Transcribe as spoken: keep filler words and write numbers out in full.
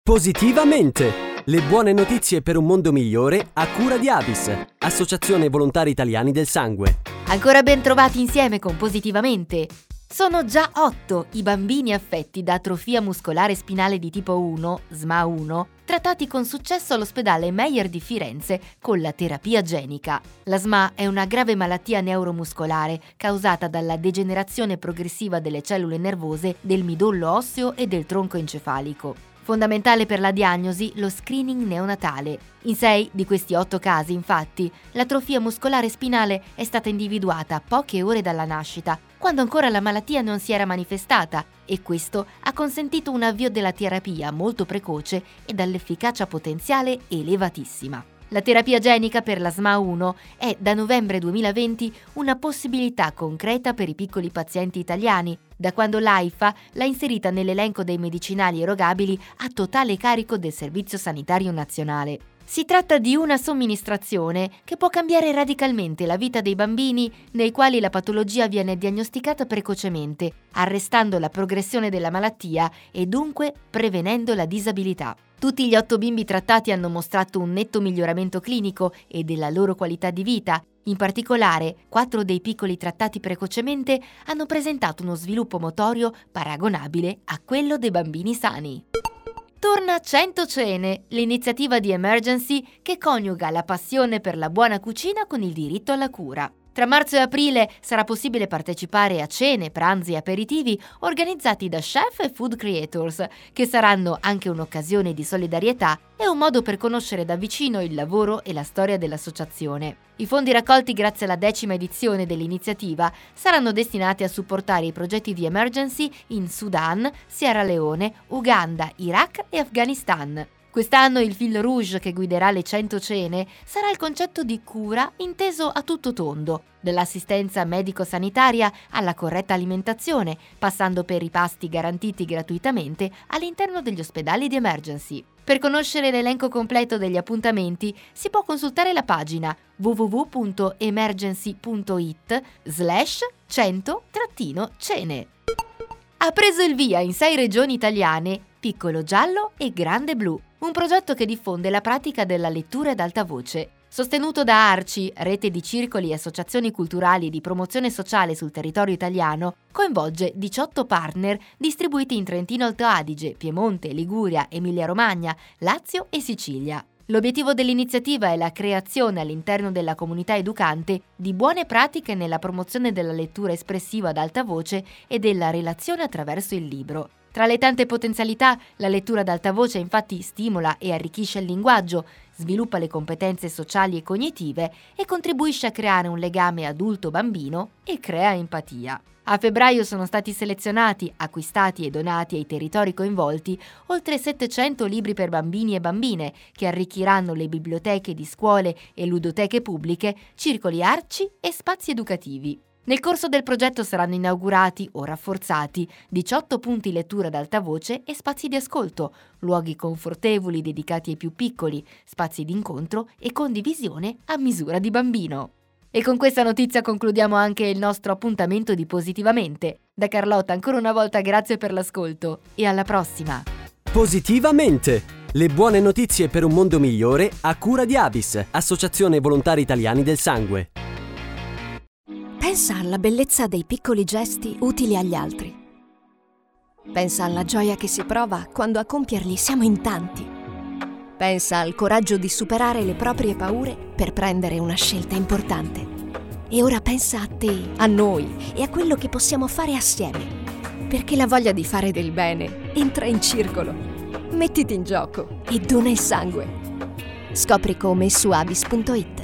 Positivamente! Le buone notizie per un mondo migliore a cura di Avis, Associazione Volontari Italiani del Sangue. Ancora ben trovati insieme con Positivamente! Sono già otto i bambini affetti da atrofia muscolare spinale di tipo uno, S M A uno, trattati con successo all'ospedale Meyer di Firenze con la terapia genica. La S M A è una grave malattia neuromuscolare causata dalla degenerazione progressiva delle cellule nervose del midollo osseo e del tronco encefalico. Fondamentale per la diagnosi lo screening neonatale. In sei di questi otto casi, infatti, l'atrofia muscolare spinale è stata individuata poche ore dalla nascita, quando ancora la malattia non si era manifestata, e questo ha consentito un avvio della terapia molto precoce e dall'efficacia potenziale elevatissima. La terapia genica per la S M A uno è da novembre duemilaventi una possibilità concreta per i piccoli pazienti italiani, da quando l'AIFA l'ha inserita nell'elenco dei medicinali erogabili a totale carico del Servizio Sanitario Nazionale. Si tratta di una somministrazione che può cambiare radicalmente la vita dei bambini nei quali la patologia viene diagnosticata precocemente, arrestando la progressione della malattia e dunque prevenendo la disabilità. Tutti gli otto bimbi trattati hanno mostrato un netto miglioramento clinico e della loro qualità di vita. In particolare, quattro dei piccoli trattati precocemente hanno presentato uno sviluppo motorio paragonabile a quello dei bambini sani. Torna cento Cene, l'iniziativa di Emergency che coniuga la passione per la buona cucina con il diritto alla cura. Tra marzo e aprile sarà possibile partecipare a cene, pranzi e aperitivi organizzati da chef e food creators, che saranno anche un'occasione di solidarietà e un modo per conoscere da vicino il lavoro e la storia dell'associazione. I fondi raccolti grazie alla decima edizione dell'iniziativa saranno destinati a supportare i progetti di Emergency in Sudan, Sierra Leone, Uganda, Iraq e Afghanistan. Quest'anno il fil rouge che guiderà le cento Cene sarà il concetto di cura inteso a tutto tondo, dall'assistenza medico-sanitaria alla corretta alimentazione, passando per i pasti garantiti gratuitamente all'interno degli ospedali di Emergency. Per conoscere l'elenco completo degli appuntamenti si può consultare la pagina w w w punto emergency punto i t slash cento cene. Ha preso il via in sei regioni italiane Piccolo Giallo e Grande Blu, un progetto che diffonde la pratica della lettura ad alta voce. Sostenuto da ARCI, rete di circoli e associazioni culturali e di promozione sociale sul territorio italiano, coinvolge diciotto partner distribuiti in Trentino Alto Adige, Piemonte, Liguria, Emilia-Romagna, Lazio e Sicilia. L'obiettivo dell'iniziativa è la creazione all'interno della comunità educante di buone pratiche nella promozione della lettura espressiva ad alta voce e della relazione attraverso il libro. Tra le tante potenzialità, la lettura ad alta voce infatti stimola e arricchisce il linguaggio, sviluppa le competenze sociali e cognitive e contribuisce a creare un legame adulto-bambino e crea empatia. A febbraio sono stati selezionati, acquistati e donati ai territori coinvolti oltre settecento libri per bambini e bambine che arricchiranno le biblioteche di scuole e ludoteche pubbliche, circoli ARCI e spazi educativi. Nel corso del progetto saranno inaugurati o rafforzati diciotto punti lettura ad alta voce e spazi di ascolto, luoghi confortevoli dedicati ai più piccoli, spazi di incontro e condivisione a misura di bambino. E con questa notizia concludiamo anche il nostro appuntamento di Positivamente. Da Carlotta ancora una volta grazie per l'ascolto e alla prossima! Positivamente! Le buone notizie per un mondo migliore a cura di Avis, Associazione Volontari Italiani del Sangue. Pensa alla bellezza dei piccoli gesti utili agli altri. Pensa alla gioia che si prova quando a compierli siamo in tanti. Pensa al coraggio di superare le proprie paure per prendere una scelta importante. E ora pensa a te, a noi e a quello che possiamo fare assieme. Perché la voglia di fare del bene entra in circolo. Mettiti in gioco e dona il sangue. Scopri come su avis punto it.